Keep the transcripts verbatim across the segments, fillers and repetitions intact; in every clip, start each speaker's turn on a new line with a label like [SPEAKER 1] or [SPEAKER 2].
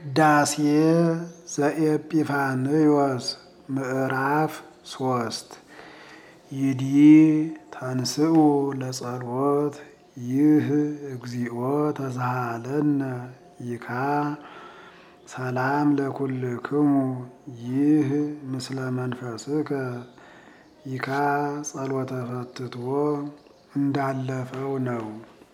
[SPEAKER 1] ዳሴ ዘኤጲፋንዮስ ምዕራፍ ሶስት ይዲ ተንስኡ ለጸሎት ይህ እግዚኦ ተሳሃለነ ይካ ሰላም ለኩልክሙ ይህ ምስለ መንፈስከ ይካ ጸሎተ ፈትቶ እንዳለፈው ነው።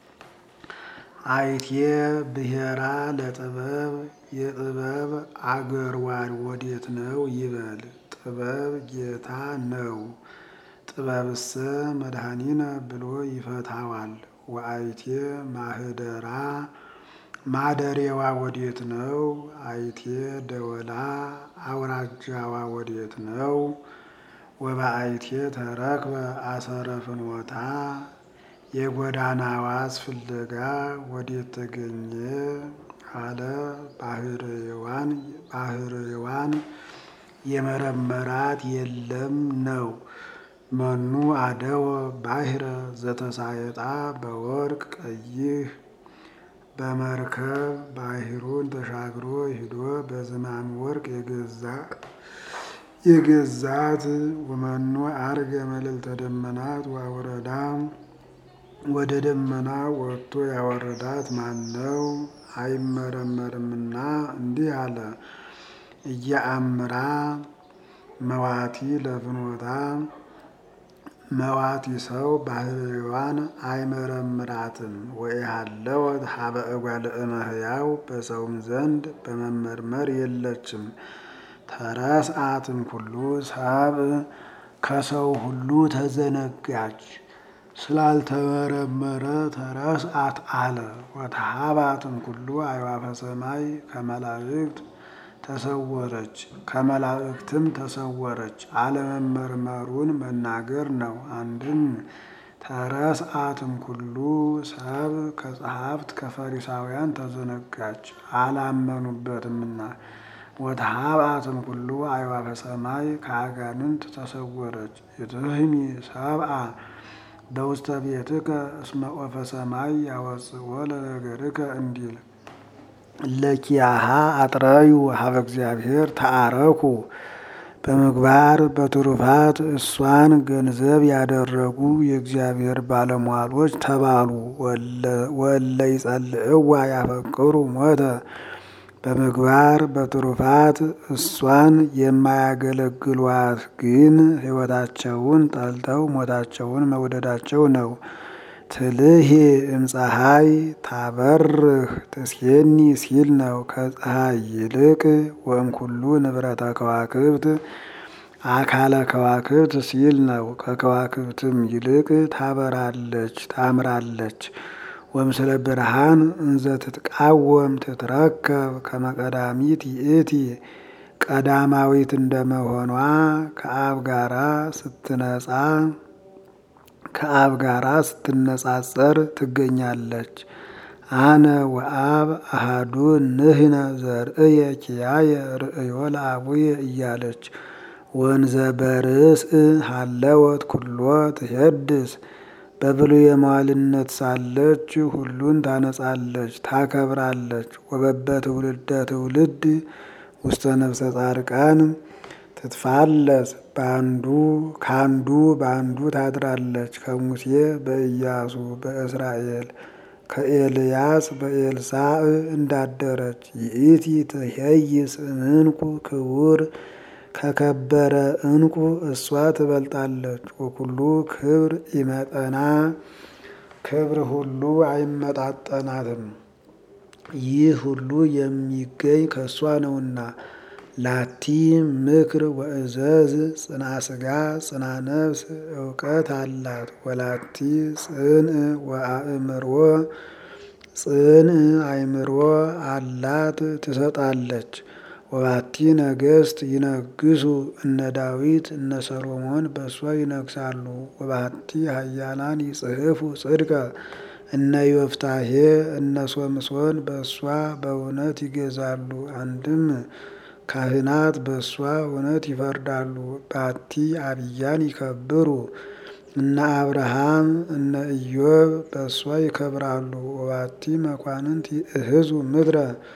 [SPEAKER 1] አይቴ ብሔራ ለጥበብ የጥበብ አገርዋድ ወዴት ነው ይበል። ጥበብ ጌታ ነው። ጥበብሰ መድኃኒነ ብሎ ይፈታዋል። ወአይቴ ማህደራ ማደሬዋ ወዴት ነው። አይቴ ደወላ አውራጃዋ ወዴት ነው። ወበአይቴ ተረክበ አሰረ ፍኖታ የጎዳናዋስ ፍለጋ ወዴት ተገኘ አለ። ባህርዋን ባህርዋን የመረመራት የለም ነው። መኑ አደወ ባሕረ ዘተሳየጣ በወርቅ ቀይህ በመርከብ ባህሩን ተሻግሮ ሂዶ በዝማም ወርቅ የገዛ የገዛት ወመኑ አርገ መልዕልተ ደመናት ወአውረዳ ወደ ደመና ወጥቶ ያወረዳት ማነው? አይመረመርምና እንዲህ አለ። እየአምራ መዋቲ ለፍኖታ መዋቲ ሰው ባህርዋን አይመረምራትም። ወኢሃለወት ሀበ እጓለ እመሕያው በሰውም ዘንድ በመመርመር የለችም። ተረስአትም ኩሉ ሰብእ ከሰው ሁሉ ተዘነጋች። ስላልተመረመረ ተረስአት አለ። ወተሃባትም ኩሉ አዕዋፈ ሰማይ ከመላእክት ተሰወረች ከመላእክትም ተሰወረች። አለመመርመሩን መናገር ነው። አንድም ተረስአትም ኩሉ ሰብእ ከጸሐፍት ከፈሪሳውያን ተዘነጋች አላመኑበትምና። ወተሃባትም ኩሉ አዕዋፈ ሰማይ ከአጋንንት ተሰወረች። ይትህሚ ሰብአ በውስተ ቤትከ እስመ ኦፈ ሰማይ ያወፅኦ ለነገርከ እንዲል ለኪያሃ አጥረዩ ሀበ እግዚአብሔር ተአረኩ በምግባር በትሩፋት እሷን ገንዘብ ያደረጉ የእግዚአብሔር ባለሟሎች ተባሉ። ወለ ይጸልእዋ ያፈቅሩ ሞተ በምግባር በትሩፋት እሷን የማያገለግሏት ግን ሕይወታቸውን ጠልተው ሞታቸውን መውደዳቸው ነው። ትልሄ እምፀሐይ ታበርህ ትሴኒ ሲል ነው። ከፀሐይ ይልቅ ወእምኩሉ ንብረተ ከዋክብት አካለ ከዋክብት ሲል ነው። ከከዋክብትም ይልቅ ታበራለች ታምራለች። ወምስለ ብርሃን እንዘ ትትቃወም ትትረከብ ከመቀዳሚት ይእቲ ቀዳማዊት እንደመሆኗ ከአብ ጋራ ስትነጻ ከአብ ጋራ ስትነጻጸር ትገኛለች። አነ ወአብ አሃዱ ንሕነ ዘርእየ ኪያየ ርእዮ ለአቡየ እያለች ወንዘ በርእስእ ሀለወት ኩሎ ትሄድስ በብሉየ መዋዕልነት ሳለች ሁሉን ታነጻለች ታከብራለች። ወበበ ትውልደ ትውልድ ውስተ ነፍሰ ጻድቃን ትትፋለስ በአንዱ ካንዱ በአንዱ ታድራለች። ከሙሴ በኢያሱ በእስራኤል ከኤልያስ በኤልሳዕ እንዳደረች ይእቲ ትሄይስ እምዕንቁ ክቡር ከከበረ ዕንቁ እሷ ትበልጣለች። ወኩሉ ክብር ይመጠና ክብር ሁሉ አይመጣጠናትም። ይህ ሁሉ የሚገኝ ከእሷ ነውና። ላቲ ምክር ወእዘዝ ጽና ስጋ ጽና ነፍስ እውቀት አላት። ወላቲ ጽንዕ ወአእምሮ ጽንዕ አእምሮ አላት ትሰጣለች። ወባቲ ነገስት ይነግሱ እነ ዳዊት እነ ሰሎሞን በእሷ ይነግሳሉ። ወባቲ ኃያላን ይጽሕፉ ጽድቀ እነ ዮፍታሔ እነ ሶምሶን በእሷ በእውነት ይገዛሉ። አንድም ካህናት በእሷ እውነት ይፈርዳሉ። ባቲ አብያን ይከብሩ እነ አብርሃም እነ ኢዮብ በእሷ ይከብራሉ። ወባቲ መኳንንት ይእህዙ ምድረ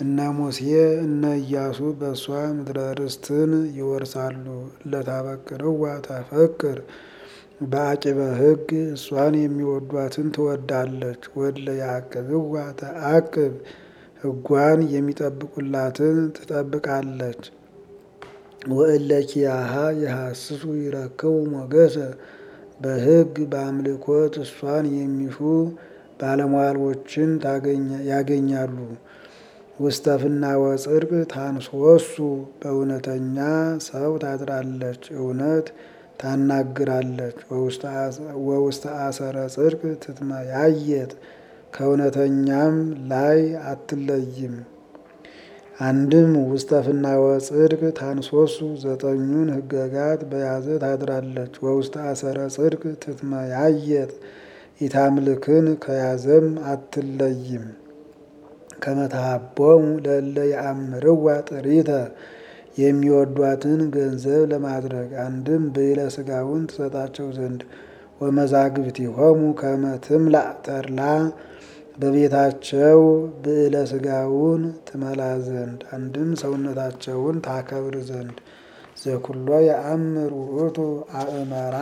[SPEAKER 1] እነ ሙሴ እነ ኢያሱ በእሷ ምድረ ርስትን ይወርሳሉ። ለታበቅርዋ ታፈቅር በአቂበ ሕግ እሷን የሚወዷትን ትወዳለች። ወለ ያዕቅብዋ ተአቅብ ሕጓን የሚጠብቁላትን ትጠብቃለች። ወእለ ኪያሃ የሐስሱ ይረክቡ ሞገሰ በሕግ በአምልኮት እሷን የሚሹ ባለሟሎችን ያገኛሉ። ውስተ ፍናወ ጽድቅ ታንሶሱ በእውነተኛ ሰው ታድራለች፣ እውነት ታናግራለች። ወውስተ አሰረ ጽድቅ ትትመያየጥ ከእውነተኛም ላይ አትለይም። አንድም ውስተ ፍናወ ጽድቅ ታንሶሱ ዘጠኙን ሕገጋት በያዘ ታድራለች። ወውስተ አሰረ ጽድቅ ትትመያየጥ ኢታምልክን ከያዘም አትለይም። ከመተሃቦሙ ለእለ የአምርዋ ጥሪተ የሚወዷትን ገንዘብ ለማድረግ አንድም ብዕለ ሥጋውን ትሰጣቸው ዘንድ ወመዛግብቲሆሙ ከመ ትምላእ ተድላ በቤታቸው ብዕለ ሥጋውን ትመላ ዘንድ አንድም ሰውነታቸውን ታከብር ዘንድ። ዘኩሎ የአምር ውእቱ አእመራ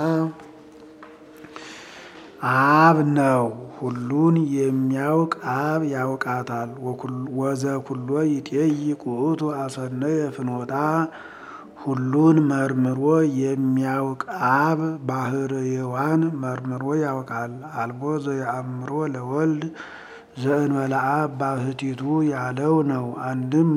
[SPEAKER 1] አብ ነው። ሁሉን የሚያውቅ አብ ያውቃታል። ወዘኩሎ ይጤይቅ ውእቱ አሰነየ ፍኖታ ሁሉን መርምሮ የሚያውቅ አብ ባህርይዋን መርምሮ ያውቃል። አልቦ ዘየአምሮ ለወልድ ዘእንበለ አብ ባሕቲቱ ያለው ነው። አንድም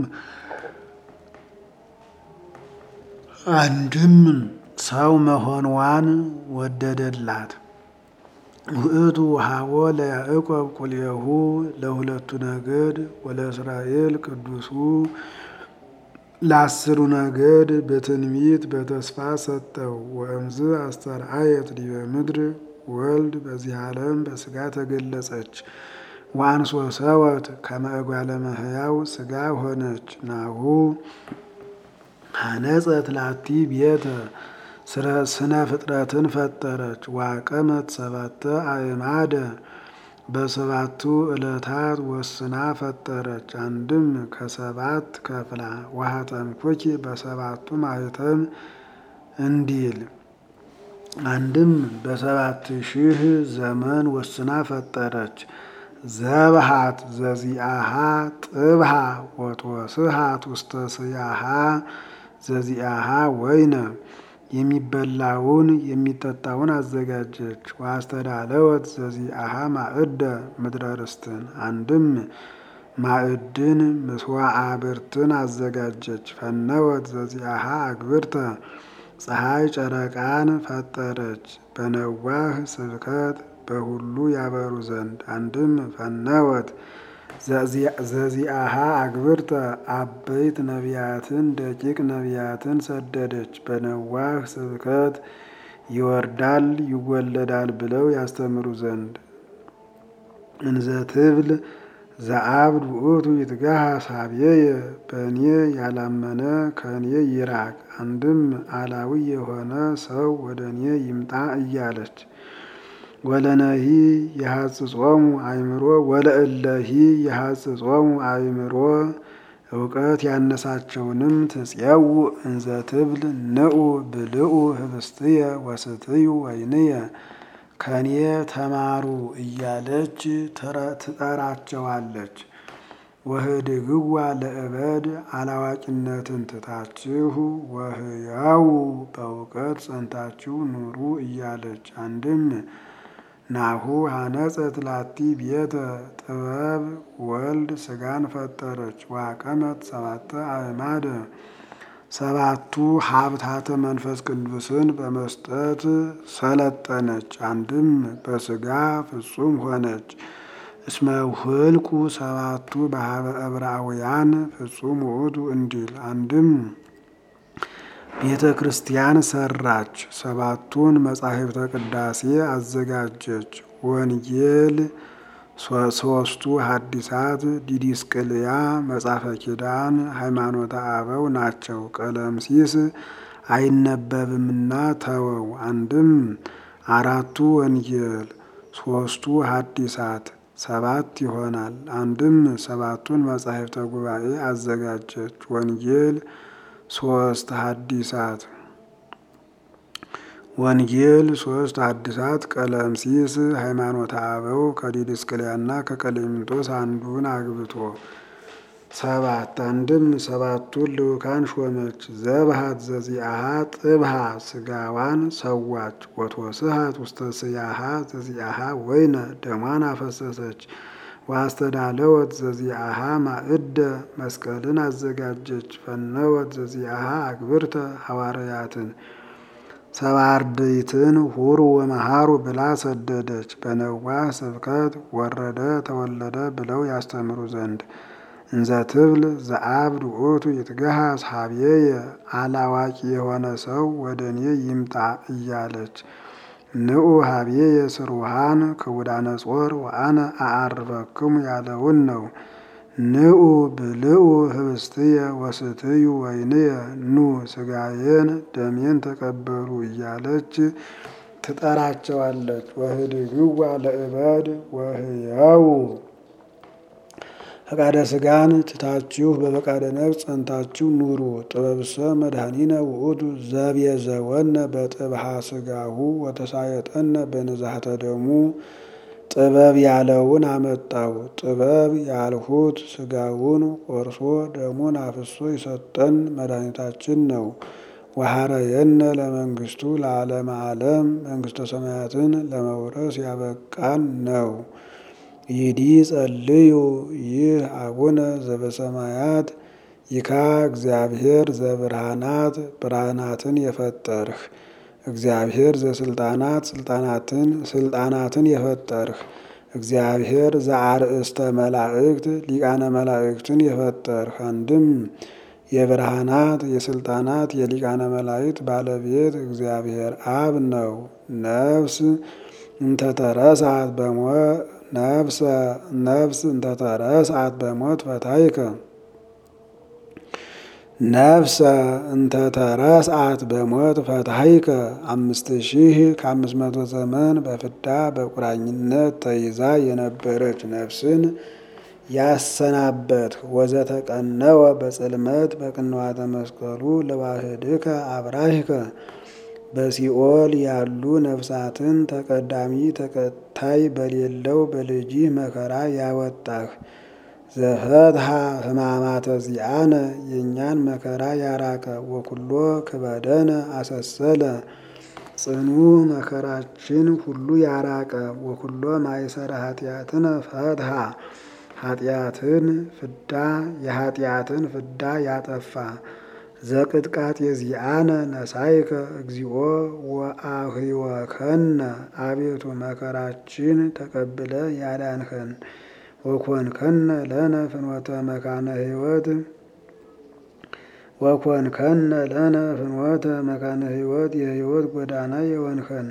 [SPEAKER 1] አንድም ሰው መሆንዋን ወደደላት። ውእቱ ወሀቦ ለያዕቆብ ቁልኤሁ ለሁለቱ ነገድ ወለእስራኤል ቅዱሱ ለአስሩ ነገድ በትንቢት በተስፋ ሰጠው። ወእምዝ አስተርአየት ዲበ ምድር ወልድ በዚህ ዓለም በሥጋ ተገለጸች። ወአንሶ ሰወት ከመ እጓለ እመሕያው ሥጋ ሆነች። ናሁ ሐነጸት ላቲ ቤተ ስነ ፍጥረትን ፈጠረች። ዋቀመት ሰባተ አእማደ በሰባቱ ዕለታት ወስና ፈጠረች። አንድም ከሰባት ከፍላ ወሀተምኩኪ በሰባቱ ማኅተም እንዲል አንድም በሰባት ሺህ ዘመን ወስና ፈጠረች። ዘብሃት ዘዚአሃ ጥብሃ ወትወስሃት ውስተ ስያሃ ዘዚአሃ ወይነ የሚበላውን የሚጠጣውን አዘጋጀች። ወአስተዳለወት ዘዚአሃ ማዕደ ምድረ ርስትን አንድም ማዕድን ምስዋዕ ብርትን አዘጋጀች። ፈነወት ዘዚአሃ አግብርተ ፀሐይ ጨረቃን ፈጠረች። በነዋህ ስብከት በሁሉ ያበሩ ዘንድ አንድም ፈነወት ዘዚአሃ አግብርተ አበይት ነቢያትን ደቂቅ ነቢያትን ሰደደች። በነዋህ ስብከት ይወርዳል ይወለዳል ብለው ያስተምሩ ዘንድ። እንዘ ትብል ዘአብድ ውእቱ ይትጋሃ ሳብየየ በእኔ ያላመነ ከእኔ ይራቅ። አንድም አላዊ የሆነ ሰው ወደ እኔ ይምጣ እያለች። ወለነሂ የሐጽጾሙ አእምሮ ወለእለሂ የሐጽጾሙ አእምሮ እውቀት ያነሳቸውንም ትጽየው እንዘ ትብል ንዑ ብልዑ ህብስትየ ወስትዩ ወይንየ ከኔ ተማሩ እያለች ትጠራቸዋለች። ወህድግዋ ለእበድ አላዋቂነትን ትታችሁ ወህያው በእውቀት ጸንታችሁ ኑሩ እያለች። አንድም ናሁ ሐነጸት ላቲ ቤተ ጥበብ ወልድ ሥጋን ፈጠረች። ዋቀመት ሰባተ አእማደ ሰባቱ ሀብታተ መንፈስ ቅዱስን በመስጠት ሰለጠነች። አንድም በሥጋ ፍጹም ሆነች። እስመ ውህልቁ ሰባቱ በሀበ ዕብራውያን ፍጹም ውእቱ እንዲል። አንድም ቤተ ክርስቲያን ሰራች። ሰባቱን መጻሕፍተ ቅዳሴ አዘጋጀች። ወንጌል ሶስቱ ሐዲሳት ዲዲስቅልያ መጽሐፈ ኪዳን ሃይማኖተ አበው ናቸው። ቀለምሲስ አይነበብምና ተወው። አንድም አራቱ ወንጌል ሶስቱ ሐዲሳት ሰባት ይሆናል። አንድም ሰባቱን መጻሕፍተ ጉባኤ አዘጋጀች። ወንጌል ሶስት ሐዲሳት ወንጌል ሶስት ሐዲሳት ቀለምሲስ ሃይማኖተ አበው ከዲድስቅልያና ከቀሌምንጦስ አንዱን አግብቶ ሰባት አንድም ሰባቱን ልኡካን ሾመች። ዘብሃት ዘዚአሃ ጥብሃ ስጋዋን ሰዋች። ወትወስሃት ውስተ ስያሃ ዘዚአሃ ወይነ ደሟን አፈሰሰች። ወአስተዳለወት ዘዚአሃ ማእደ መስቀልን አዘጋጀች። ፈነወት ዘዚአሃ አግብርተ ሐዋርያትን ሰባ አርድእትን ሁሩ ወመሃሩ ብላ ሰደደች። በነዋህ ስብከት ወረደ ተወለደ ብለው ያስተምሩ ዘንድ እንዘ ትብል ዘአብድ ውእቱ ይትገሃስ ሀቤየ አላዋቂ የሆነ ሰው ወደ እኔ ይምጣ እያለች ንዑ ሀቤየ ስሩሃን ክቡዳነ ጾር ወአነ አዓርፈክሙ ያለውን ነው። ንዑ ብልዑ ህብስትየ ወስትዩ ወይንየ ኑ ስጋዬን ደሜን ተቀበሉ እያለች ትጠራቸዋለች። ወህድግዋ ለእበድ ወህያው ፈቃደ ስጋን ትታችሁ በፈቃደ ነፍስ ጸንታችሁ ኑሩ። ጥበብሰ መድኃኒነ ውእቱ ዘቤዘወነ በጥብሃ ስጋሁ ወተሳየጠነ በንዛህተ ደሙ። ጥበብ ያለውን አመጣው። ጥበብ ያልሁት ስጋውን ቆርሶ ደሙን አፍሶ ይሰጠን መድኃኒታችን ነው። ወሐረየነ ለመንግስቱ ለዓለመ ዓለም መንግስተ ሰማያትን ለመውረስ ያበቃን ነው። ይዲ ጸልዩ ይህ አቡነ ዘበሰማያት ይካ እግዚአብሔር ዘብርሃናት ብርሃናትን የፈጠርህ እግዚአብሔር ዘስልጣናት ስልጣናትን ስልጣናትን የፈጠርህ እግዚአብሔር ዘአርእስተ መላእክት ሊቃነ መላእክትን የፈጠርህ አንድም የብርሃናት የስልጣናት የሊቃነ መላእክት ባለቤት እግዚአብሔር አብ ነው። ነፍስ እንተተረሳት በሞት ነፍስ ነፍስ እንተተረሳት በሞት ፈታይከ ነፍሰ እንተተረሳት በሞት ፈታይከ አምስት ሺህ ከአምስት መቶ ዘመን በፍዳ በቁራኝነት ተይዛ የነበረች ነፍስን ያሰናበት ወዘተቀነወ በጽልመት በቅንዋተ መስቀሉ ለዋህድከ አብራሂከ በሲኦል ያሉ ነፍሳትን ተቀዳሚ ተከታይ በሌለው በልጅህ መከራ ያወጣህ ዘፈትሃ ሕማማተ ዚአነ የእኛን መከራ ያራቀ ወኩሎ ክበደነ አሰሰለ ጽኑ መከራችን ሁሉ ያራቀ ወኩሎ ማይሰረ ኃጢአትነ ፈትሃ ኃጢአትን ፍዳ የኃጢአትን ፍዳ ያጠፋ ዘቅጥቃት የዚአነ ነሳይከ እግዚኦ ወአህወከነ አቤቱ መከራችን ተቀብለ ያዳንኸን ወኮንከነ ለነ ፍኖተ መካነ ሕይወት ወኮንከነ ለነ ፍኖተ መካነ ሕይወት የሕይወት ጎዳና የሆንኸን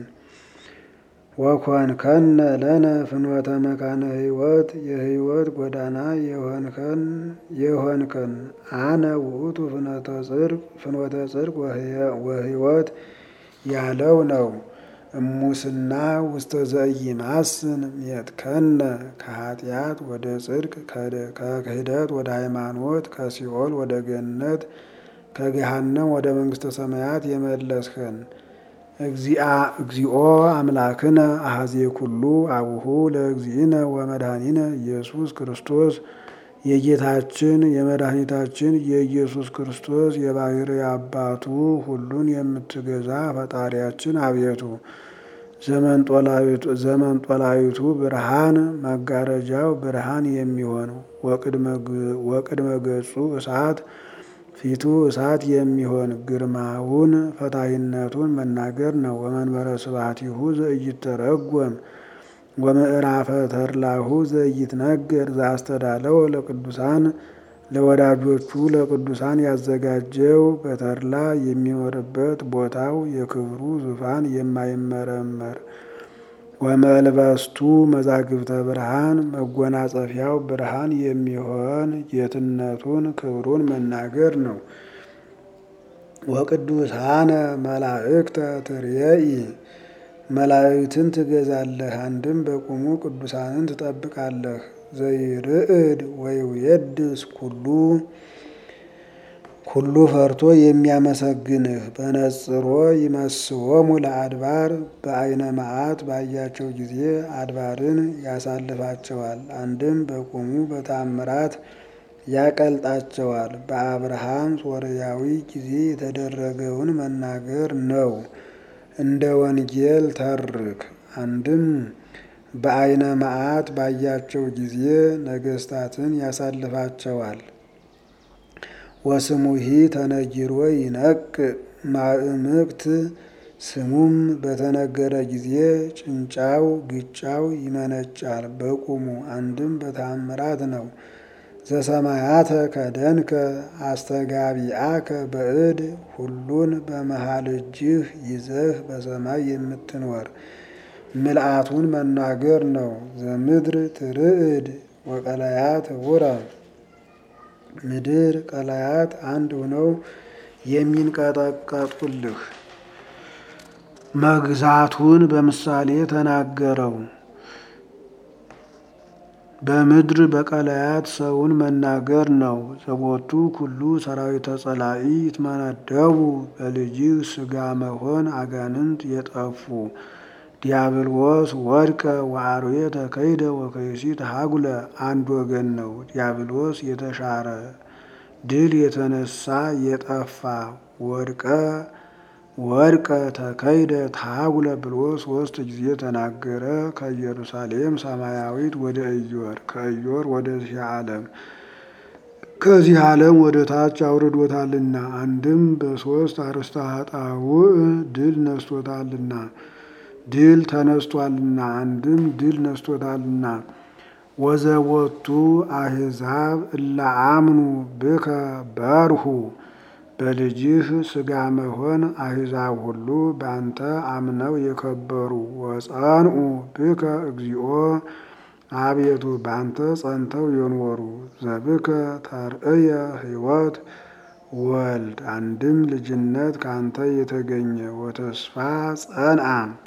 [SPEAKER 1] ወኮንከነ ለነ ፍኖተ መካነ ሕይወት የሕይወት ጎዳና የሆንከን የሆንከን አነ ውእቱ ፍኖተ ጽድቅ ፍኖተ ጽድቅ ወሕይወት ያለው ነው። እሙስና ውስተ ዘኢይማስን ሜትከነ ከኃጢአት ወደ ጽድቅ ከክህደት ወደ ሃይማኖት ከሲኦል ወደ ገነት ከገሃነም ወደ መንግስተ ሰማያት የመለስኸን እግዚኦ አምላክነ አሐዜ ኩሉ አቡሁ ለእግዚእነ ወመድኃኒነ ኢየሱስ ክርስቶስ የጌታችን የመድኃኒታችን የኢየሱስ ክርስቶስ የባሕርይ አባቱ ሁሉን የምትገዛ ፈጣሪያችን አቤቱ ዘመንጦላዊቱ ብርሃን መጋረጃው ብርሃን የሚሆን ወቅድመ ገጹ እሳት ፊቱ እሳት የሚሆን ግርማውን ፈታሂነቱን መናገር ነው። ወመንበረ ስብሐቲሁ ዘኢይተረጎም ወምዕራፈ ተድላሁ ዘኢይትነገር ዘአስተዳለው ለቅዱሳን ለወዳጆቹ ለቅዱሳን ያዘጋጀው በተድላ የሚኖርበት ቦታው የክብሩ ዙፋን የማይመረመር ወመልበስቱ መዛግብተ ብርሃን መጎናጸፊያው ብርሃን የሚሆን ጌትነቱን ክብሩን መናገር ነው። ወቅዱሳነ መላእክተ ትርየኢ መላእክትን ትገዛለህ። አንድም በቁሙ ቅዱሳንን ትጠብቃለህ። ዘይርዕድ ወይውየድስ ኩሉ ኩሉ ፈርቶ የሚያመሰግንህ በነጽሮ ይመስዎሙ ለአድባር በአይነ መዓት ባያቸው ጊዜ አድባርን ያሳልፋቸዋል። አንድም በቁሙ በታምራት ያቀልጣቸዋል። በአብርሃም ሶርያዊ ጊዜ የተደረገውን መናገር ነው። እንደ ወንጌል ተርክ። አንድም በአይነ መዓት ባያቸው ጊዜ ነገስታትን ያሳልፋቸዋል። ወስሙሂ ተነጊሮ ይነቅ ማእምቅት ስሙም በተነገረ ጊዜ ጭንጫው ግጫው ይመነጫል በቁሙ። አንድም በታምራት ነው። ዘሰማያተ ከደንከ አስተጋቢአከ በእድ ሁሉን በመሃል እጅህ ይዘህ በሰማይ የምትኖር ምልአቱን መናገር ነው። ዘምድር ትርዕድ ወቀላያት ውረ ምድር ቀላያት አንድ ሆነው የሚንቀጠቀጡልህ መግዛቱን በምሳሌ ተናገረው። በምድር በቀላያት ሰውን መናገር ነው። ዘቦቱ ኩሉ ሰራዊተ ጸላኢ ይትመነደቡ በልጅህ ስጋ መሆን አጋንንት የጠፉ ዲያብሎስ ወድቀ ወአርዌ ተከይደ ወከይሲ ተሃጉለ አንድ ወገን ነው። ዲያብሎስ የተሻረ ድል የተነሳ የጠፋ ወድቀ ወድቀ ተከይደ ተሃጉለ ብሎ ሶስት ጊዜ ተናገረ። ከኢየሩሳሌም ሰማያዊት ወደ ኢዮር ከኢዮር ወደዚህ ዓለም ከዚህ ዓለም ወደ ታች አውርዶታልና። አንድም በሶስት አርእስተ ኃጣውእ ድል ነስቶታልና ድል ተነስቷልና። አንድም ድል ነስቶታልና። ወዘቦቱ አሕዛብ እለ አምኑ ብከ በርሁ በልጅህ ስጋ መሆን አሕዛብ ሁሉ በአንተ አምነው የከበሩ። ወጸንኡ ብከ እግዚኦ አቤቱ በአንተ ጸንተው የኖሩ። ዘብከ ተርእየ ሕይወት ወልድ አንድም ልጅነት ካንተ የተገኘ። ወተስፋ ጸንአ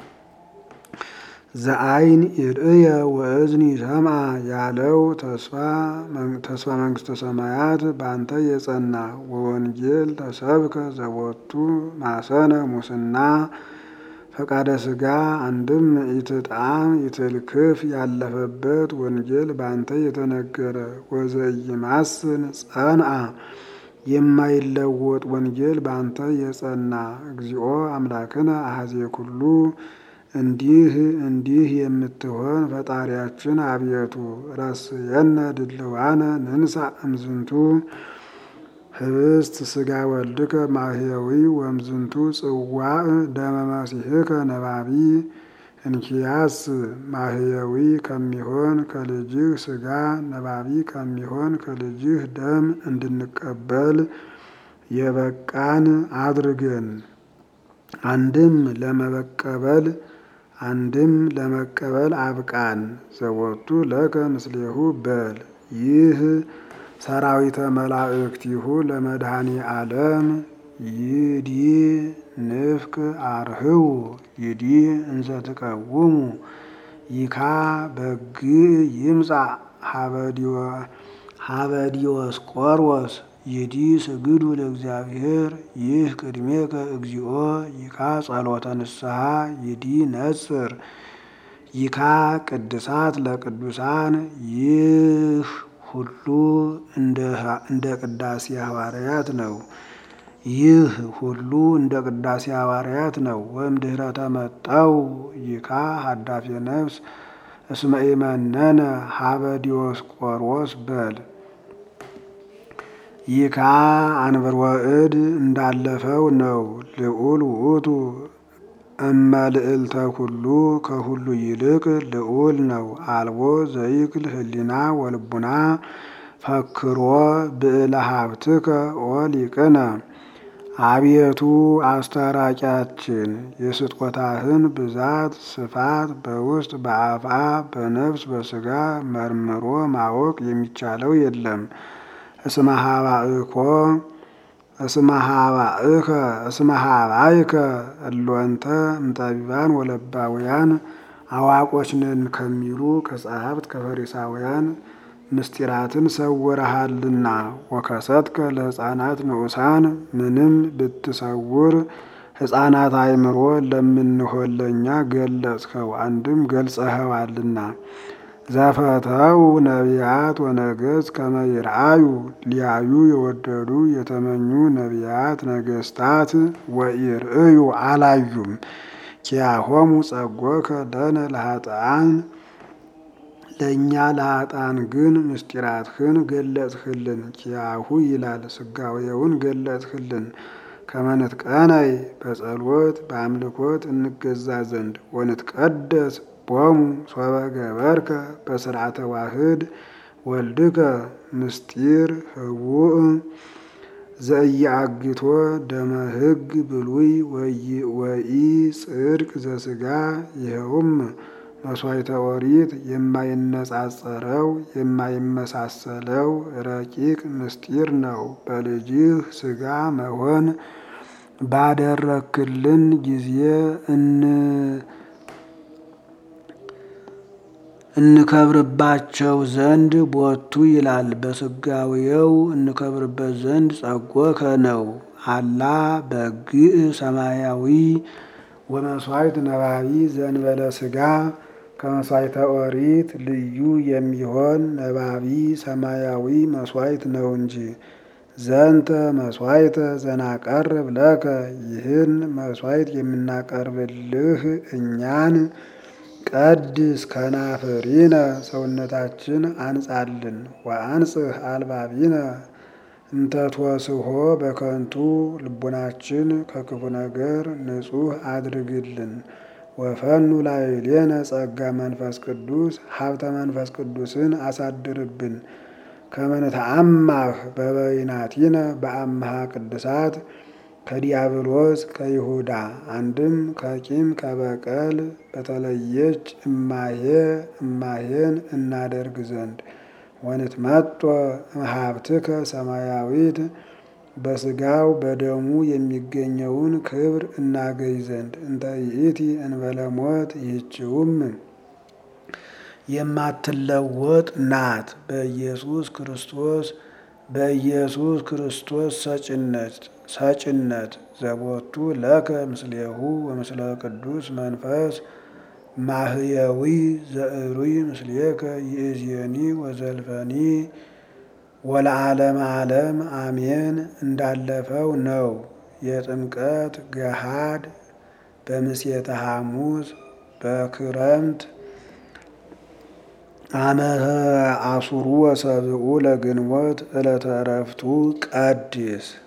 [SPEAKER 1] ዘአይን ይርእየ ወእዝኒ ሰምዐ ያለው ተስፋ ተስፋ መንግስተ ሰማያት በአንተ የጸና። ወወንጌል ተሰብከ ዘቦቱ ማሰነ ሙስና ፈቃደ ስጋ አንድም ኢትጣም ኢትልክፍ ያለፈበት ወንጌል በአንተ የተነገረ። ወዘኢይማስን ጸንአ የማይለወጥ ወንጌል በአንተ የጸና። እግዚኦ አምላክነ አሐዜ ኩሉ እንዲህ እንዲህ የምትሆን ፈጣሪያችን አቤቱ ረስየነ ድልዋነ ንንሳ እምዝንቱ ህብስት ስጋ ወልድከ ማህየዊ ወምዝንቱ ጽዋዕ ደመ መሲሕከ ነባቢ። እንኪያስ ማህየዊ ከሚሆን ከልጅህ ስጋ ነባቢ ከሚሆን ከልጅህ ደም እንድንቀበል የበቃን አድርገን። አንድም ለመበቀበል አንድም ለመቀበል አብቃን። ዘቦቱ ለከ ምስሌሁ በል ይህ ሰራዊተ መላእክቲሁ ለመድኃኔ ዓለም ይዲ ንፍቅ አርህው ይዲ እንዘ ትቀውሙ ይካ በግ ይምጻእ ሀበዲዮስቆሮስ ይዲ ስግዱ ለእግዚአብሔር ይህ ቅድሜከ እግዚኦ ይካ ጸሎተ ንስሐ ይዲ ነጽር ይካ ቅድሳት ለቅዱሳን ይህ ሁሉ እንደ ቅዳሴ ሐዋርያት ነው። ይህ ሁሉ እንደ ቅዳሴ ሐዋርያት ነው። ወእምድኅረ ተመጠው ይካ ሀዳፌ ነፍስ እስመ ኢመነነ ሀበ ዲዮስቆሮስ በል ይካ አንብር ወእድ እንዳለፈው ነው። ልዑል ውእቱ እመልዕልተ ኩሉ ከሁሉ ይልቅ ልዑል ነው። አልቦ ዘይክል ህሊና ወልቡና ፈክሮ ብዕለ ሀብትከ ኦ ሊቅነ አቤቱ አስታራቂያችን የስጦታህን ብዛት ስፋት በውስጥ በአፋ በነፍስ በስጋ መርምሮ ማወቅ የሚቻለው የለም። እስመ ሀባእኮ እስመ ሀባእከ እስመ ሀባይከ እሎንተ እምጠቢባን ወለባውያን አዋቆች ነን ከሚሉ ከጸሐፍት ከፈሪሳውያን ምስጢራትን ሰውረሃልና። ወከሰትከ ለሕፃናት ንዑሳን ምንም ብትሰውር ሕፃናት አእምሮ ለምንሆን ለእኛ ገለጽኸው፣ አንድም ገልጸኸዋልና። ዘፈተው ነቢያት ወነገሥት ከመ ይርአዩ ሊያዩ የወደዱ የተመኙ ነቢያት ነገሥታት ወኢርእዩ አላዩም። ኪያሆሙ ጸጎከ ለነ ለኃጥኣን ለእኛ ለኃጥኣን ግን ምስጢራትህን ገለጽህልን። ኪያሁ ይላል ስጋዌውን ገለጽህልን። ከመ ንትቀነይ በጸሎት በአምልኮት እንገዛ ዘንድ ወንትቀደስ ቦሙ ሶበ ገበርከ በስርዓተ ዋህድ ወልድከ ምስጢር ህቡእ ዘኢየአግቶ ደመ ሕግ ብሉይ ወኢ ጽድቅ ዘሥጋ። ይኸውም መሥዋዕተ ኦሪት የማይነጻጸረው የማይመሳሰለው ረቂቅ ምስጢር ነው። በልጅህ ሥጋ መሆን ባደረክልን ጊዜ እንከብርባቸው ዘንድ ቦቱ ይላል። በስጋዌው እንከብርበት ዘንድ ጸጎከ ነው። አላ በግዕ ሰማያዊ ወመሥዋዕት ነባቢ ዘእንበለ ሥጋ። ከመሥዋዕተ ኦሪት ልዩ የሚሆን ነባቢ ሰማያዊ መሥዋዕት ነው እንጂ። ዘንተ መሥዋዕተ ዘናቀርብ ለከ ይህን መሥዋዕት የምናቀርብልህ እኛን ቀድስ ከናፍሪነ ሰውነታችን አንጻልን። ወአንጽህ አልባቢነ እንተትወስሖ በከንቱ ልቡናችን ከክፉ ነገር ንጹሕ አድርግልን። ወፈኑ ላዕሌነ ጸጋ መንፈስ ቅዱስ ሀብተ መንፈስ ቅዱስን አሳድርብን። ከመ ንተአማህ በበይናቲነ በአምሃ ቅድሳት ከዲያብሎስ ከይሁዳ አንድም ከቂም ከበቀል በተለየች እማሄ እማሄን እናደርግ ዘንድ። ወንትመጦ እምሀብትከ ሰማያዊት በሥጋው በደሙ የሚገኘውን ክብር እናገኝ ዘንድ። እንተ ይእቲ እንበለ ሞት ይህችውም የማትለወጥ ናት። በኢየሱስ ክርስቶስ በኢየሱስ ክርስቶስ ሰጭነት ሰጭነት ዘቦቱ ለከ ምስሌሁ ወምስለ ቅዱስ መንፈስ ማህየዊ ዘእሩይ ምስሌከ ይእዜኒ ወዘልፈኒ ወለዓለመ ዓለም አሜን። እንዳለፈው ነው። የጥምቀት ገሃድ በምሴተ ሐሙስ በክረምት ዓመተ አሱሩ ወሰብኡ ለግንቦት ዕለተ ዕረፍቱ ቀድስ